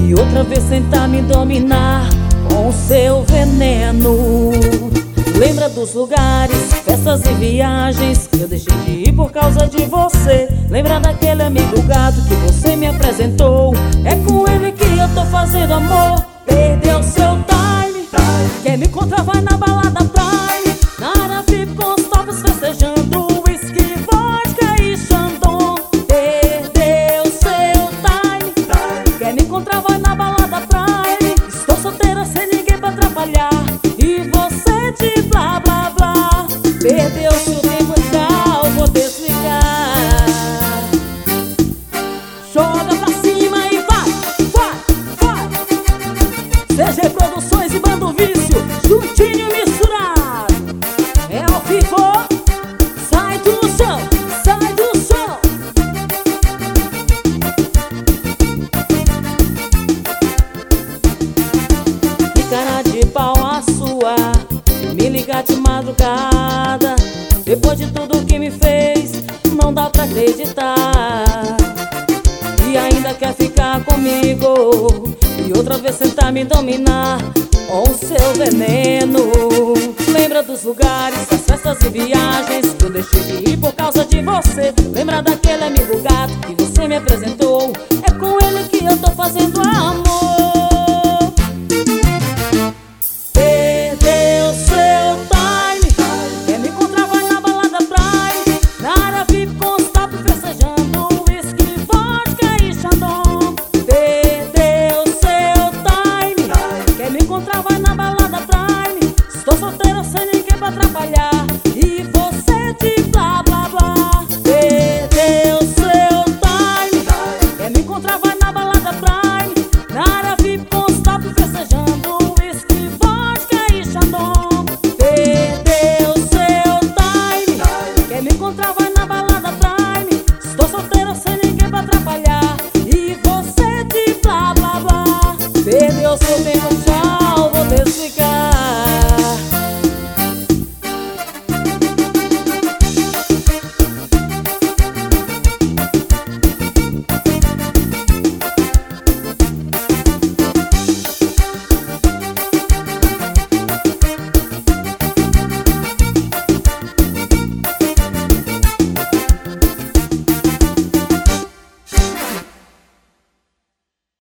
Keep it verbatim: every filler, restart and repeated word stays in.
e outra vez tentar me dominar com o seu veneno. Lembra dos lugares, festas e viagens que eu deixei de ir por causa de você. Lembra daquele amigo gato que você me apresentou. É com ele que eu tô fazendo amor. Perdeu seu time, quer me encontrar vai na balada Prime, na área V I P com os tops festejando whisky, vodka e chandon. Perdeu seu time, quer me encontrar vai na balada Prime. Estou solteira sem ninguém pra atrapalhar e você de blá blá blá. Perdeu seu tempo legal, vou desligar. Joga pra cima e vai, vai, vai. C G Produções e Bando Vício, juntinho misturado. É ao vivo, sai do chão, sai do chão. Que cara de pau a sua, me ligar de madrugada. Depois de tudo que me fez, não dá pra acreditar. E ainda quer ficar comigo e outra vez tentar me dominar com o seu veneno. Lembra dos lugares, das festas e viagens que eu deixei de ir por causa de você. Lembra daquele amigo gato que você me apresentou. É com ele que eu tô fazendo a